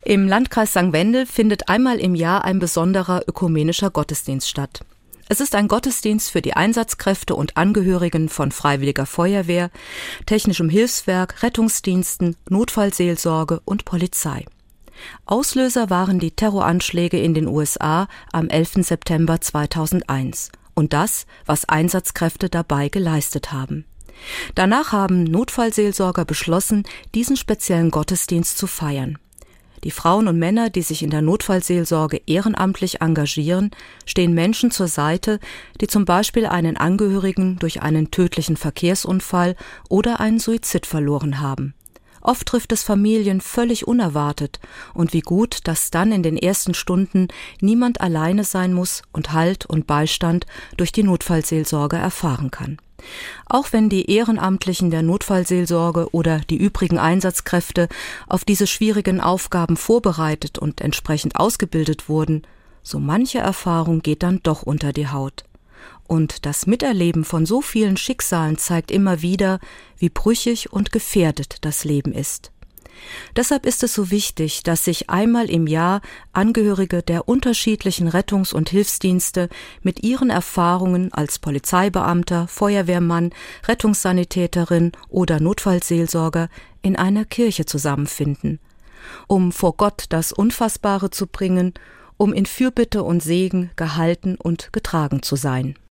Im Landkreis St. Wendel findet einmal im Jahr ein besonderer ökumenischer Gottesdienst statt. Es ist ein Gottesdienst für die Einsatzkräfte und Angehörigen von Freiwilliger Feuerwehr, Technischem Hilfswerk, Rettungsdiensten, Notfallseelsorge und Polizei. Auslöser waren die Terroranschläge in den USA am 11. September 2001 und das, was Einsatzkräfte dabei geleistet haben. Danach haben Notfallseelsorger beschlossen, diesen speziellen Gottesdienst zu feiern. Die Frauen und Männer, die sich in der Notfallseelsorge ehrenamtlich engagieren, stehen Menschen zur Seite, die zum Beispiel einen Angehörigen durch einen tödlichen Verkehrsunfall oder einen Suizid verloren haben. Oft trifft es Familien völlig unerwartet und wie gut, dass dann in den ersten Stunden niemand alleine sein muss und Halt und Beistand durch die Notfallseelsorge erfahren kann. Auch wenn die Ehrenamtlichen der Notfallseelsorge oder die übrigen Einsatzkräfte auf diese schwierigen Aufgaben vorbereitet und entsprechend ausgebildet wurden, so manche Erfahrung geht dann doch unter die Haut. Und das Miterleben von so vielen Schicksalen zeigt immer wieder, wie brüchig und gefährdet das Leben ist. Deshalb ist es so wichtig, dass sich einmal im Jahr Angehörige der unterschiedlichen Rettungs- und Hilfsdienste mit ihren Erfahrungen als Polizeibeamter, Feuerwehrmann, Rettungssanitäterin oder Notfallseelsorger in einer Kirche zusammenfinden, um vor Gott das Unfassbare zu bringen, um in Fürbitte und Segen gehalten und getragen zu sein.